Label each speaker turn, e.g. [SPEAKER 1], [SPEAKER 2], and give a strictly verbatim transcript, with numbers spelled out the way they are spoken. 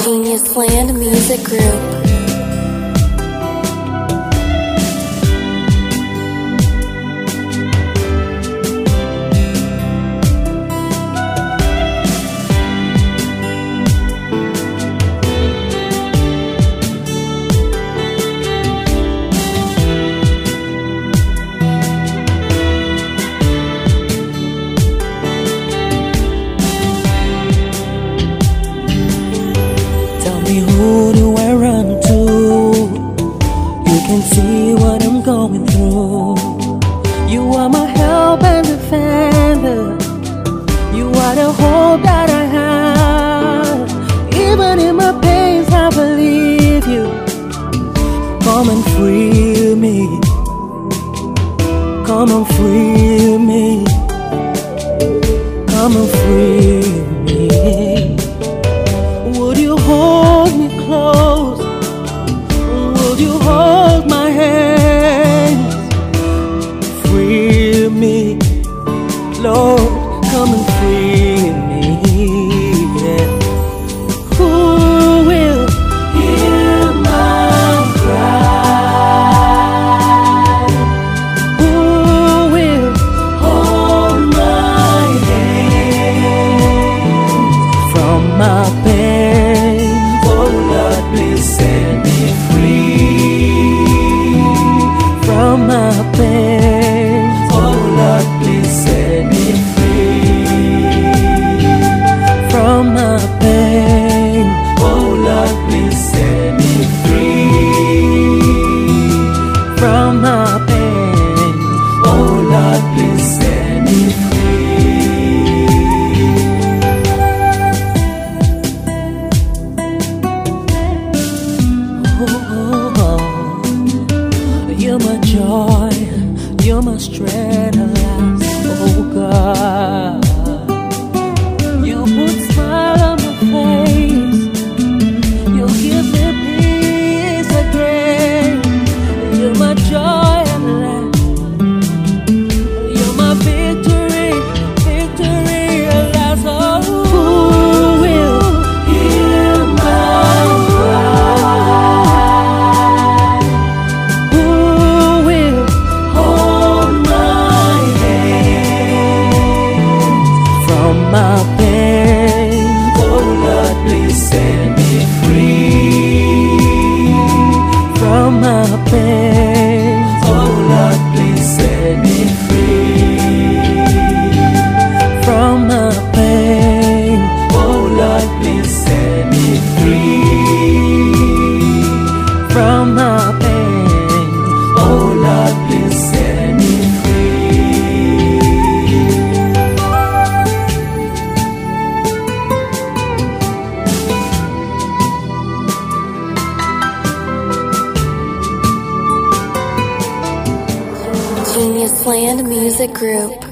[SPEAKER 1] Genius Land Music Group.
[SPEAKER 2] Who do I run to? You can see what I'm going through. You are my help and defender. You are the hope that I have. Even in my pains I believe you. Come and free me. Come and free me. Come and free me. Would you hold me close? Would you hold my hands? Free me, Lord, come and free me. Yeah. Who will hear my cry? Who will hold my hand from my pain? Please set me free from my pain. Oh Lord, please set me free from my pain. Oh Lord, please set me free from my pain. Oh Lord, please set me free. You're my joy, you're my strength, alas, oh God. You put smile on my face, you give me peace again. You're my joy, alas, you're my victory, victory, alas, oh. Who will hear my cry? My pain, oh Lord, please set me free from my pain. Oh Lord, please set me free from my pain. Oh Lord, please set me free from my pain. Oh Lord, please set me free.
[SPEAKER 1] Genius Land Music Group.